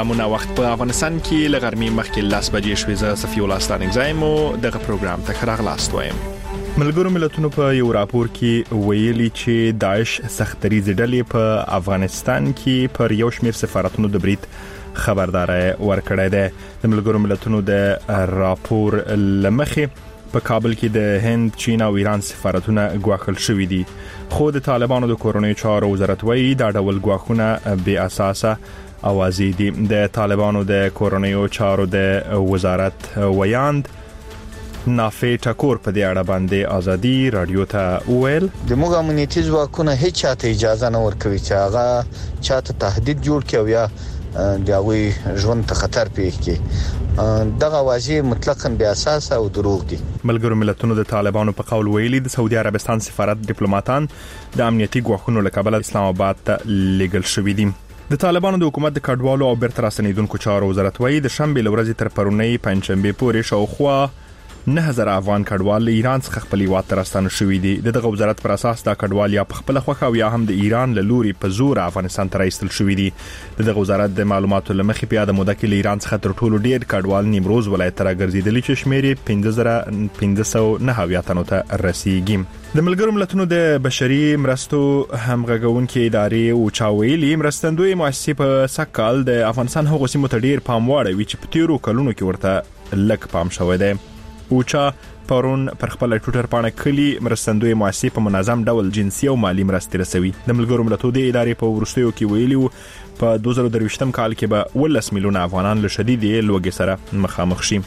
سلامونه. وخت په افغانستان کې لغرمي مخکې 10 بجې شوې. زه صفي الله ستانګ زایم دغه پروګرام ته راغلاست وایم. ملګرو ملتونو په یو راپور کې ویلي چې داعش سختريزي ډلې په افغانستان کې پر یو شمېر سفارتونو د برید خبرداري ورکړې ده. د ملګرو ملتونو د راپور لمخې په کابل کې د هند، چین او ایران سفارتونه ګواښل شوې دي، خو د طالبانو د کورونی چارو وزارت وایي دا ډول ګواښونه بې اساسه اوازې دي. د طالبانو د کورونی چارو د وزارت ویاند نافع ټکور په دې اړه باندې ازادي رادیو ته ویل د موږ امنیتي ځواکونه هیڅ چاته اجازه نه ورکوي چې هغه چاته تهدید جوړ کړي یا داوی ژوند ته خطر پیښ کړي. دغه واژې مطلقاً بې اساس او دروغ دي. ملګرو ملتونو د طالبانو په قول ویلي د سعودي عربستان سفارت ډیپلوماټان د امنیتي ګواښونو له کبله اسلام آباد ته لیږل شوي دي. د طالبانو د حکومت د کډوالو او بیرته راستنیدونکو چارو وزارت وایي د شنبه لورځ تر پرونی پنځشنبه پورې شاوخوا 9000 افغان کډوال ایران څخه خپل هیواد ته راستانه شوي دي. دغه وزارت پر اساس دا کډوال یا په خپل خوخه او یا هم د ایران له لوري په زور افغانستان ته راستل شوي دي. دغه وزارت د معلوماتو لمخې په یاد موده کې ایران څخه تر ټولو ډیر کډوال نیمروز ولایت ته راګرځیدلي چې شمېر 5509 تنو ته رسیدي. د ملګرو ملتونو د بشري مرستو همغږونکو ادارې او چاویلي مرستندوی مؤسسې په سکهال د افغانستان هغو سیمو ته ډیر پام واړوي چې په تیرو کلونو کې ورته لک پام شوی دی. اوچا پرون پر خپل ټوټر پاڼه کلی مرستندوی مؤسسې په منظم ډول جنسي او مالی مرستې رسوي. د ملګرو ملتونو د ادارې په ورستیو کې ویلي په 2023 کال کې به 10 میلیونه افغانان له شدید لوږې سره مخامخ شي.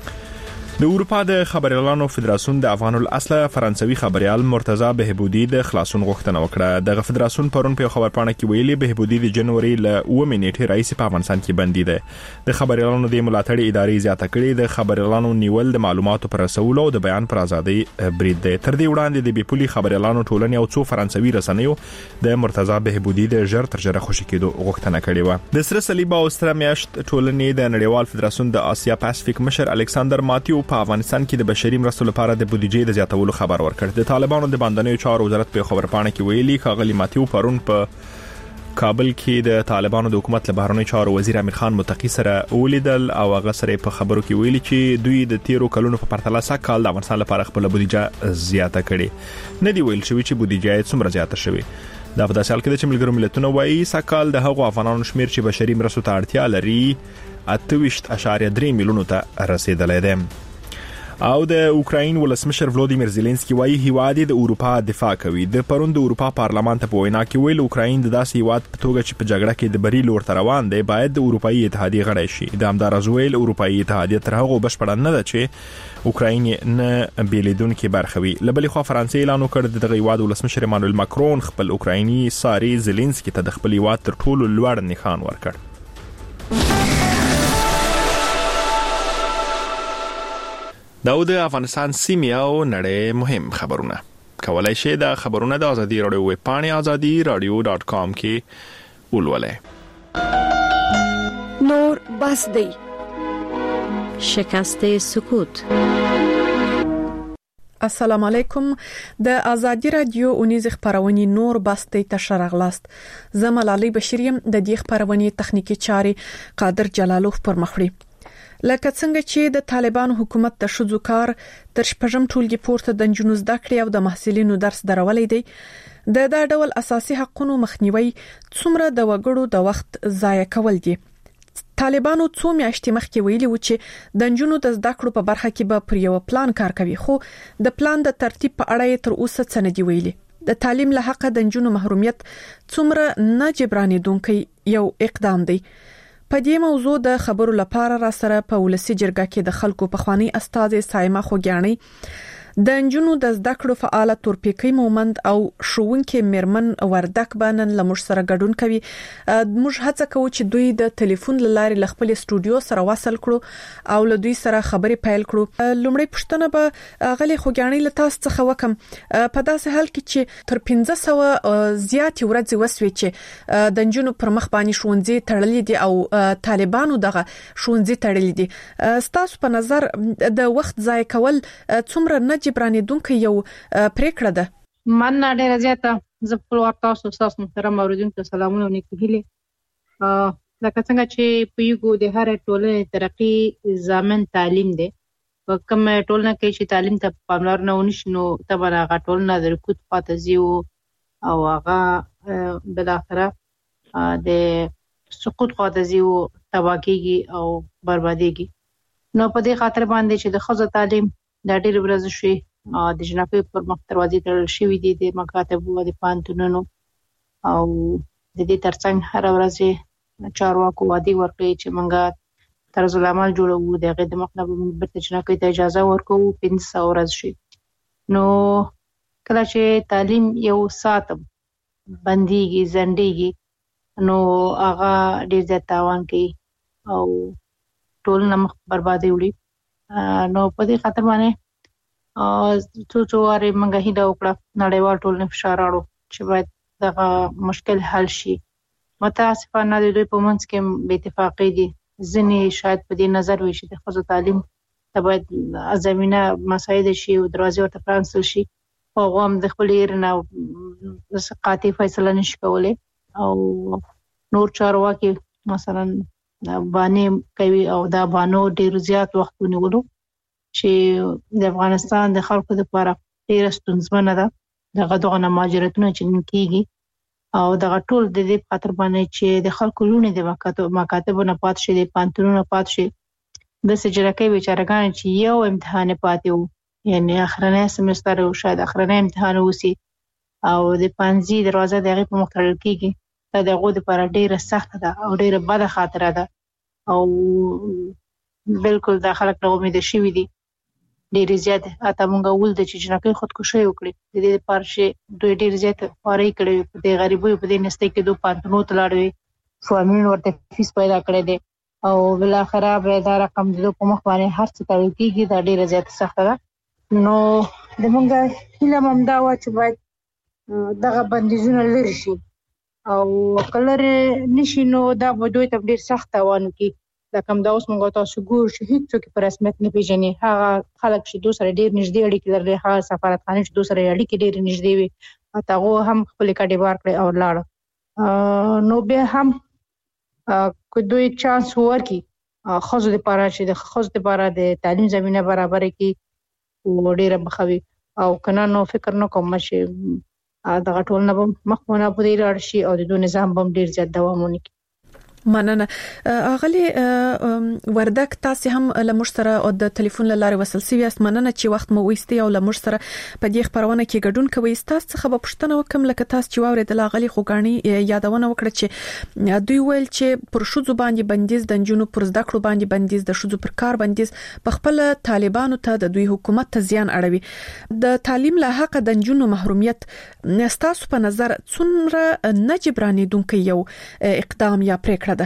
د اروپا د خبريالانو فدراسیون د افغان الاصل فرانسوي خبريال مرتضی بهبودی د خلاصون غوښتنه وکړه. دغه فدراسیون پرون په خبرپاڼه کې ویلي بهبودی د جنوري ل 9 نیټې رئیس په افغانستان کې بندي ده. د خبريالانو د ملاتړ ادارې زیاته کړې د خبريالانو نیول د معلوماتو پر رسولو او د بیان پر ازادي برید ده. تر دې وړاندې د بیپولي خبريالانو ټولنې او څو فرانسوي رسنیو د مرتضی بهبودی د ژر تر ژره خوشی کېدو غوښتنه کړې و. د سره صلیب او ستر میاشت ټولنې د نړیوال فدراسیون د آسیا پاسفیک مشر الکساندر ماتیو په افغانستان کې د بشري مرستو لپاره د بودیجې د زیاتولو خبر ورکړ. د طالبانو د باندنیو چارو وزارت په خبرپاڼه کې ویلي ښاغلي ماتیو پرون په کابل کې د طالبانو د حکومت له بهرنیو چارو وزیر امیر خان متقی سره ولیدل او هغه سره په خبرو کې ویلي چې دوی د 13 کلونو په پرتله سکهال د افغانستان لپاره خپل بودیجه زیاته کړي. نه دی ویل شوی چې بودیجه څومره زیاته شوی. دا په داسې حال کې چې ملګرو ملتونو وایي سکهال د هغو افغانانو شمیر چې بشري مرستو ته اړتیا لري 28.3 میلیونو ته رسیدلی دی. او د اوکراین ولسمشر ولودیمیر زيلنسکي وايي هیواد د اروپا دفاع کوي. د پروند اروپا پارلمان ته په وینا کې ویل اوکراین د داسې هیواد په توګه چې په جګړه کې د بری لور ته روان دی باید د اروپאי اتحادیه غړی شي. د همدارز ویل اروپאי اتحادیه تر هغه بشپړ نه ده چې اوکراین نه بیلیدونکو برخوي. لبلې خو فرانسې اعلان وکړ د هیواد ولسمشر ایمانوئل ماکرون خپل اوکرایني ساري زيلنسکي ته د خپل هیواد تر ټولو لوړ نښان ورکړ. د افغانستان سیمه او نړۍ مهم خبرونه کولای شي د خبرونه د ازادي رادیو ویب پاڼې azadiراdio.com کې ولولئ. نور بس دی شکست سکوت. السلام علیکم. د ازادي رادیو اونیز خبرونه نور بس دی تشرغلاست. زمل علي بشریم د دې خبرونه تخنیکی چاري قادر جلالوف پر مخړي. لکه څنګه چې د طالبانو حکومت د شذو کار تر شپږم ټولګي پورته د جنونو زده کړې او د محصلینو درس درولې دی د دا ډول اساسي حقوقو مخنیوي څومره د وګړو د وخت ضایع کول دي. طالبانو څو میاشتې مخکې ویلي و چې د جنونو د زده کړو په برخه کې به پر یو پلان کار کوي، خو د پلان د ترتیب په اړه تر اوسه څه نه دی ویلي. د تعلیم له حق د جنونو محرومیت څومره نه جبرانېدونکي یو اقدام دی. په دې موضوع د خبرو لپاره را سره په ولسی جرګه کې د خلکو په خواني استاد سایمه خوګیانی د انجونو د زده کړو فعال تورپیکی مومند او شوونکې مرمن وردک بانن لمر سره ګډون کوي. موږ هڅه کوو چې دوی د ټلیفون لارې ل خپل استودیو سره وصل کړو او له دوی سره خبرې پیل کړو. لومړی پښتنه به غلي خوګیانی له تاسو څخه وکم په داسې حال کې چې تر 1500 زیات ورځې وسوي چې د انجونو پر مخ باندې شونځي تړلې دي او طالبانو دغه شونځي تړلې دي. ستاسو په نظر د وخت ضایع کول څومره نه جبرانېدونکو یو پریکړه ده؟ من ډېر زیاته زه په وخت تاسو محترم اوریدونکو سلامونه نیکهیله. لکه څنګه چې پویګو د هر ټولنې ترقی ضامن تعلیم دی. په کوم ټولنه کې چې تعلیم ته پاملرنه ونشي نو طبعا هغه ټولنه د رکود خواته ځي او هغه بالاخره د سقوط خواته ځي او تباه کیږي او بربادیږي. نو په دې خاطر باندې چې د ښځو تعلیم د ډېر ورځ شي د جنکۍ پر مخ دروازې تړل شوي دي د مکاتبو او د پوهنتونونو او د دې ترڅنګ هر ورځ چارواکو وعدې ورکړي چې موږ طرز العمل جوړوو د هغې د مخ نه به موږ بېرته جنکۍ ته اجازه ورکوو 500 ورځ شي. نو کله چې تعلیم یو ساعت بندېږي ځنډېږي نو هغه ډېر زیات تاوان کوي او ټولنه مخ بربادي وړي. نو په دې خاطر باندې څو وارې موږ هیله وکړه نړیوال ټولنې فشار راوړو چې باید دغه مشکل حل شي. متاسفانه د دوی په منځ کې بې اتفاقۍ دي. ځینې شاید په دې نظر وي چې د ښځو تعلیم ته باید زمینه مساعده شي او دروازې ورته پرانیستل شي. هغه هم د خپلې ایرې نه قاطع فیصله نشي کولی او نور چارواکي مثلا بانې کوي او دا بانو ډېر زیات وخت ونیولو چې د افغانستان د خلکو لپاره ډېره ستونزمنه ده. دغه مهاجرتونه چې کېږي او دغه ټول د دې په خاطر باندې چې د خلکو لوڼې د مکاتبو نه پاتې شي د پوهنتونونو پاتې شي. داسې جنکۍ بیچارهګانې چې یو امتحان پاتې وو یعنې اخرنی سمستر او شاید اخرنی امتحان وسي او د پنځي دروازه د هغې په مخ تړل کېږي. دا د هغو دپاره ډېره سخته ده او ډېره بده خاطره ده او بالکل دا خلک نه امیده شوي دي ډېرې زیاتې. حتی موږ ولده چې جنکۍ خودکشي وکړي د دې لپاره چې دوی ډېر زیات خوارۍ کړې وي په دې غریبیو په دې نستۍ کې دوی پوهنتونونو ته لاړې وي فاملونه ورته فیس پیدا کړی دی او بالاخره به دا رقم د دوی په مخ باندې هر څه تړل کېږي. دا ډېره زیاته سخته ده. نو د موږ هیله هم همدا وه چې باید دغه بندیزونه لرې شي او که لرې نه شي نو دا به دوی ته ډېر سخت تاوان وکړي. لکه همدا اوس موږ تاسو ګورو چې هېڅوک په رسمیت نه پېژني. هغه خلک چې دوی سره ډېر نږدې اړیکې لري هغه سفارتخانې چې دوی سره اړیکې ډېرې نږدې وي حتی هغو هم خپلې کډې بار کړې او لاړه. نو بیا هم که دوی چانس ورکړي ښځو دپاره چې د ښځو دپاره د تعلیم زمینه برابره کړي ډېره به ښه وي او که نه نو فکر نه کوم چې دغه ټولنه به مخ په نابودۍ لاړ شي او د دوی نظام به هم ډېر زیات دوام ونه کړي. مننه. اغلی وردک تاسو هم لمر سره او د ټلیفون لاره وصل سوي است. مننه چې وخت مو وېستي او لمر سره په دې خبرونه کې ګډون کوي. تاسو څخه به پوښتنه وکم لکه تاسو چې واورېدل اغلی خوګانی یادونه وکړه چې دوی ویل چې پر شوزو باندې بندیز د جنونو پر زده کړو باندې بندیز د شوزو پر کار بندیز په خپل طالبانو ته د دوی حکومت ته زیان اړوي. د تعلیم له حق د جنونو محرومیت تاسو په نظر څومره نه جبرانېدونکو یو اقدام یا پریکړه ده؟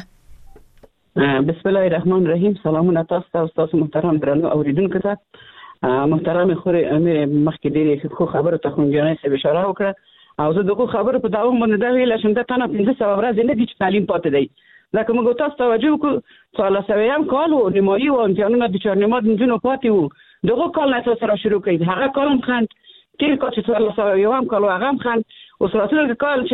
بسم الله الرحمن الرحیم. سلامونه تاسو ته او تاسو محترم درنو اوریدونکو ته. محترم خوري امیر مخکې ډېرې خو خبره ته خونګیانې سره اشاره وکړه او زه دغه خبره په داوم باندې دا ویل چې دا تنه 500 ورځې نه دي چې تعلیم پاتې دی. لکه موږ تاسو توجه وکړو 1300 کال او نیمایي و امتحانونه د چهارنیمه د جنونو پاتې وو. دغه کال نه تاسو را شروع کړئ. هغه کال هم خند تیر کال چې 1301 کال هغه هم خند او سره کال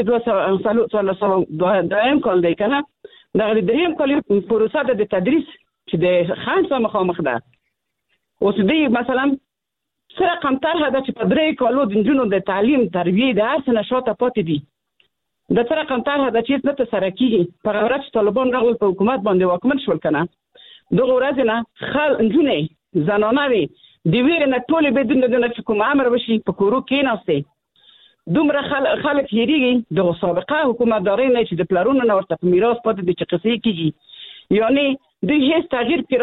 چې 200 کال دی کنه. دا د دریم کال پروسه د تدریس چې د خان سره مخامخ ده. اوس دی مثلا سره کمتر هدا چې په درې کالو د جنونو د تعلیم تربیه د هر څه نشاته پاتې دي. د سره کمتر هدا چې څه ته سره کیږي په غوړه چې طالبان راغلل په حکومت باندې واکمن شول کنه. دغه ورځ نه خل جنونه زنانه وي د ویر نه ټول بدون د چې کوم امر وشي په کورو کې نهسته. دومره خلک هېریږي د سابقه حکومتداري نه چې د پلرونو نه ورته په میراث پاتې دي چې قصې کېږي. یعنی دوی هیڅ تغییر پرې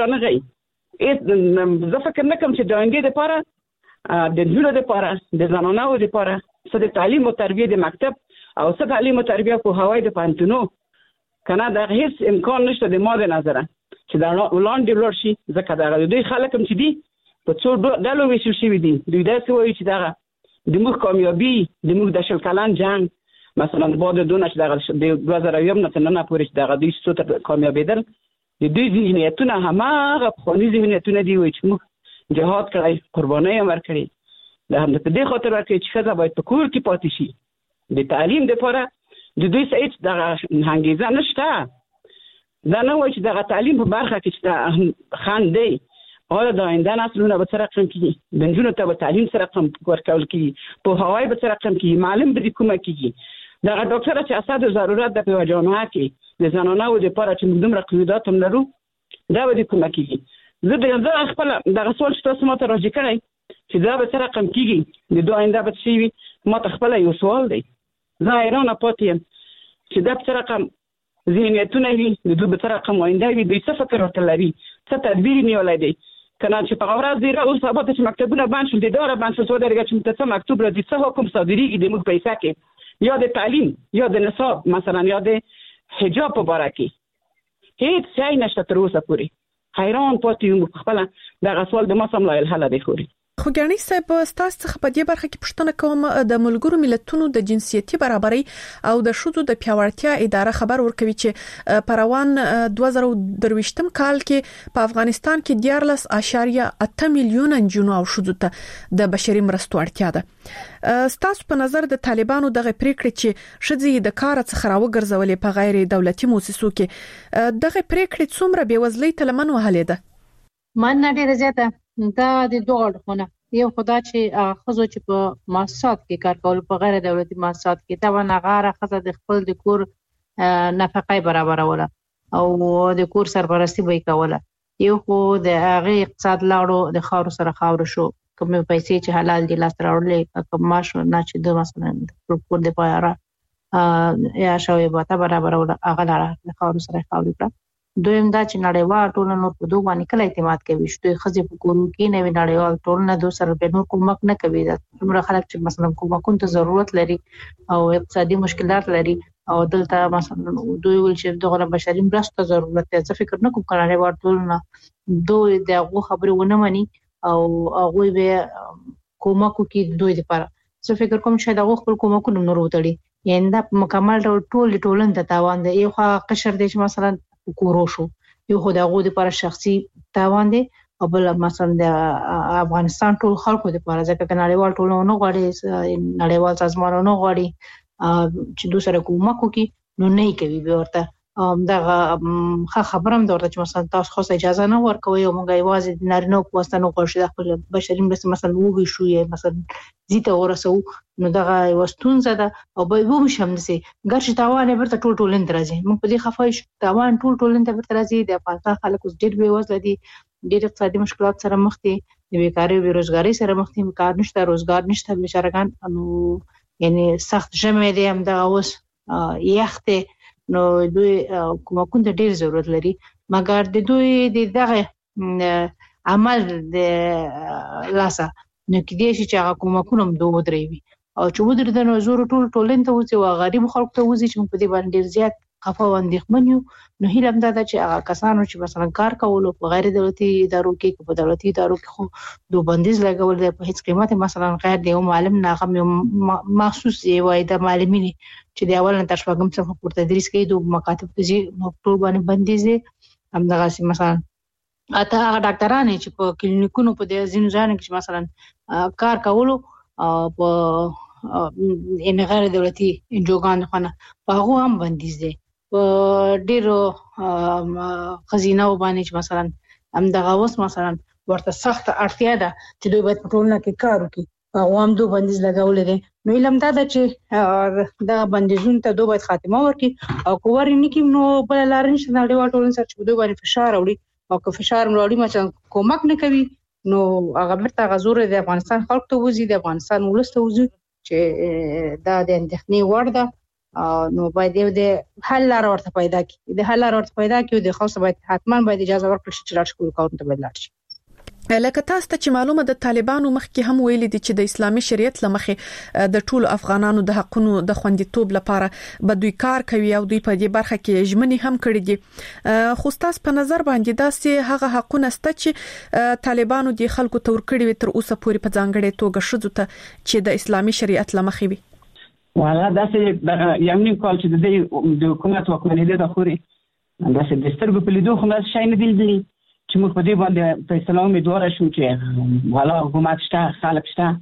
رانغی. زه فکر نه کوم چې د آینده دپاره د نجونو دپاره د زنانو دپاره څه د تعلیم او تربیې د مکتب او څه تعلیم او تربیه پوهاوی د پوهنتونو که نه دغه هیڅ امکان نشته د ما د نظره چې دا وړاندې ولاړ شي. ځکه دغه دوی خلک هم چې دي په څو ډلو ویشل شوي دي. دوی داسې وایي چې دغه د موږ کامیابي د موږ د شل کلن جنگ مثلا بعد دونه چې دغه د 2000 نه تر نن پورې چې دغه دوی څو کامیابېدل د دوی ذهنیتونه هماغه پخواني ذهنیتونه دي چې موږ جهاد کړی قربانۍ هم ورکړې. دا هم په دې خاطر ورکړي چې ښځه باید په کور کې پاتې شي. د تعلیم دپاره د دوی څه هېڅ دغه انګېزه نشته. دا نه وایي چې دغه تعلیم په برخه کې چې خان دی او د آینده نسلونه به سره رقم کیږي، د نجونو ته به تعلیم سره رقم ورکول کیږي، په هوای به سره رقم کیږي، معلم به کومه کیږي. دغه ډاکټر چې اساس ضرورت د په جامعه کې د زنانو لپاره چې موږ دومره قیودات هم لرو دا به کومه کیږي. زه خپل دغه سوال چې تاسو ماته راځي کړئ چې دا به سره رقم کیږي د دوه آینده به شي وي، ماته خپل یو سوال دی. زه حیرانه پاتې یم چې دا سره رقم ذهنیتونه وي، د دوی سره رقم آینده وي، دوی څه فکر ورته لري، څه تدبیر نیولای دی. کنه چې په ورځ دی اوس سبا ته چې مکتبونه بند شول، د اداره بند شول، درګه چې متڅ مکتوب راځي څه حکم صادریږي د موږ پیسې کې یا د تعلیم یا د نصاب مثلا یا د حجاب په اړه کې هیڅ ځای نشته تر اوسه پورې. حیران پاتې یم خپل دغه سوال د ما سم لا حل دی خوري. خو ګڼي صاحب تاسو څخه په دې برخه کې پوښتنه کوم د ملګرو ملتونو د جنسيتي برابرۍ او د شذو د پیاوړتیا اداره خبر ورکوي چې پروان 2023م کال کې په افغانستان کې 14.8 میلیون جنو او شذو ته د بشري مرستو اړتیا ده. تاسو په نظر د طالبانو دغه پریکړه چې شذې د کار څخه راوګرځولې په غیر دولتي مؤسسو کې دغه پریکړه څومره بیوزلۍ تلمن وهلې ده؟ من ډیره زیاته دا د دوه اړخونه، یو خدا چې خزو چې په مؤسسات کې کار کول په غیر دولتي مؤسسات کې دا ونغاره خزه د خپل د کور نفقه برابروله او د کور سرپرستی به کوله. یو خو د هغه اقتصاد لاړو د خاور سره خاور شو، کوم پیسې چې حلال دي لاس راوړلې کوم ماش نه چې د مثلا د کور د پایره یا شوی به تا برابروله هغه لاړه خاور سره خاور کړه. دویم دا چې نړیوال ټولنه په دوه باندې کله اعتماد کوي چې خزې په کورو کې نه وی نړیوال ټولنه دوه سره به نور کومک نه کوي. دا څومره خلک چې مثلا کومکون ته ضرورت لري او اقتصادي مشکلات لري او دلته مثلا دوی ول چې دغه بشري مرسته ضرورت دی. ځکه فکر نه کوم نړیوال ټولنه دوی دغه خبرې ونه مني او هغه به کومکو کې دوی لپاره څه فکر کوم چې دغه خپل کومکونه نور وتړي، یعنی دا مکمل ټولن ته تاوان دی. یو قشر دی چې مثلا کورو شو، یو خو دغه د لپاره شخصي تاوان دی او بل مثلا د افغانستان ټول خلکو لپاره، ځکه نړیوال ټولنه نه غواړي، نړیوال سازمانونه نه غواړي چې دوی سره کومک وکړي، نو نه کوي به ورته. دغه خبرم درته چې مثلا تاسو خو اجازه نه ورکوي او موږ یوازې د نارینه په واسطه نه غواړو د خپل بشري مرستې مثلا وګړي شو یا مثلا زیته ورسو، نو دغه وستونزه ده او به وو شم نسي ګرځي تاوان ورته ټول درځي. موږ په دې خفای شو تاوان ټول ورته راځي. د افغانستان خلک اوس ډېر بېوزله دي، ډېر اقتصادي مشکلات سره مخ دي، د بیکاری او بیروزګاری سره مخ دي، کار نشته، روزګار نشته، بیچارهګان نو یعنی سخت ژمه دي هم دغه اوس یخته، نو دوی کومکون ته ډیر ضرورت لري. مګر د دوی دغه عمل د لاسه نو کې دي چې هغه کومکون هم دوه درېوي او چې ودر د نظر ټولن ته وځي او غریب خلک ته وځي چې په دې باندې ډیر زیات خفه واندېخمن یو. نو هیله هم دا چې هغه کسانو چې مثلا کار کول په غیر دولتي ادارو کې په دولتي ادارو کې خو دوه بندیز لګول دی په هیڅ قیمت مثلا غیر دی معلم ناغم مخصوص وای د معلمین چې د اول نه تر شپږم څخه پورته تدریس کوي د مکاتب ته ټول باندې بندیز دی. هم دغه مثلا اته هغه ډاکټرانه چې په کلینیکونو په دې ځینو ځای کې مثلا کار کولو په ان غیر دولتي انجوګان خونه په هغه هم بندیز دی. په ډیرو خزینه باندې چې مثلا هم دغه اوس مثلا ورته سخت اړتیا ده چې دوی باید په ټولنه کې کار وکړي، هغه هم دوه بندیز لګول دي. نو علم دا چې دا بندیزونه ته دوه باید خاتمه ورکړي او کوور نه کې نو بل لار نشته نړیوال ټولنه سره چې دوی باندې فشار راوړي او که فشار راوړي مثلا کومک نه کوي نو هغه برته غزور د افغانستان خلک ته وځي، د افغانستان ولست وځي چې دا د اندېښنې وړ ده. نو باید د حل لار ورته پیدا کړي، د حل لار ورته پیدا کړي د خاصه باید حتمان باید اجازه ورکړي چې راځي کول کارونه ته بدل شي. لکه تاسو ته چې معلومه د طالبانو مخکې هم ویل دي چې د اسلامي شریعت لمخې د ټولو افغانانو د حقونو د خوندیتوب لپاره به دوی کار کوي او دوی په دې برخه کې ژمنې هم کړې دي. خو تاسو په نظر باندې داسې هغه حقونه ست چې طالبانو د خلکو تور کړی تر اوسه پورې په ځانګړې توګه شذو ته چې د اسلامي شریعت لمخې وي؟ والا داسې یو نیم کال چې د حکومت واکمنۍ د خوري داسې د سترګو په لیدو خو داسې شی نه دي چې موږ په دې باندې فیصله امیدواره شو چې والا حکومت شته، خلک شته،